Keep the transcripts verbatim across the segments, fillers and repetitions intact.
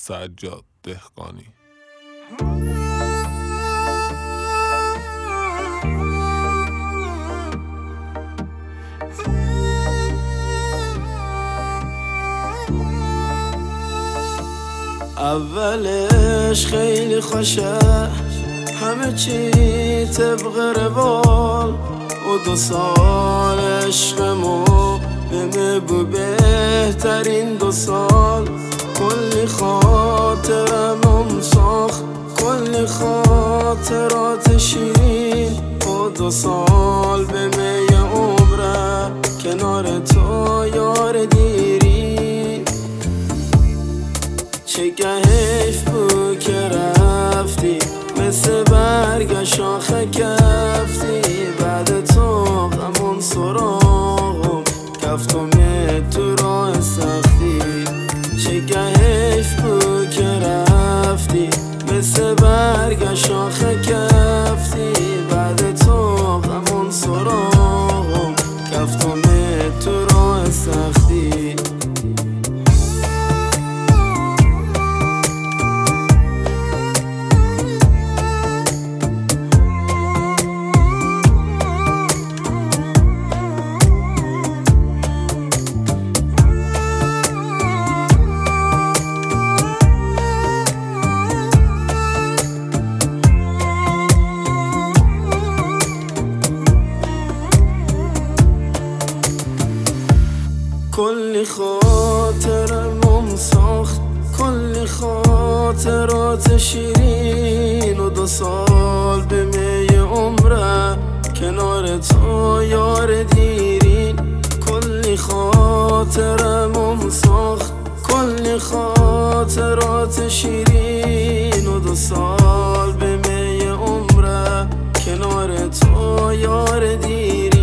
سجاد دهقانی. اولش خیلی خوشه، همه چی طبق روال، و دو سال عشقمو بمه بو بهترین دو سال. کلی خاطرمم ساخت، کلی خاطرات شیرین، و دو سال بمه یه عمره کنار تو یار دیرین. چه حیف بود که رفتی، مثل برگ شاخه کفتی، بعد تو غمون سراغم کفتم تو راه سختی. چه حیف بود که رفتی، مثل برگ شاخه کفتی، بعد تو غمون سراغم کفتم تو راه سختی. کلی خاطرمم ساخت، کلی خاطرات شیرین، و دو سال به می عمره کنار تو یار دیرین. کلی خاطرمم ساخت، کلی خاطرات شیرین، و دو سال به می عمره کنار تو یار دیرین.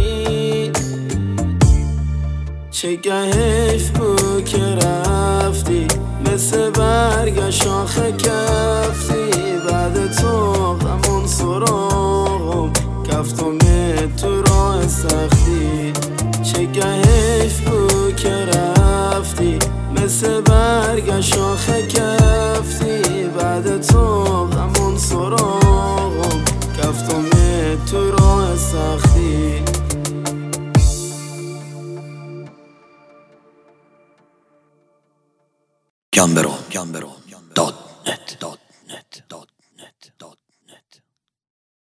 چه حیف بود که رفتی، مثل برگ شاخه کفتی، بعد تو غمون سراغم کفتم تو راه سختی. چه حیف بود که رفتی، مثل برگ شاخه کفتی، بعد تو غمون سراغم کفتم تو راه سختی. Gambero, Gambero.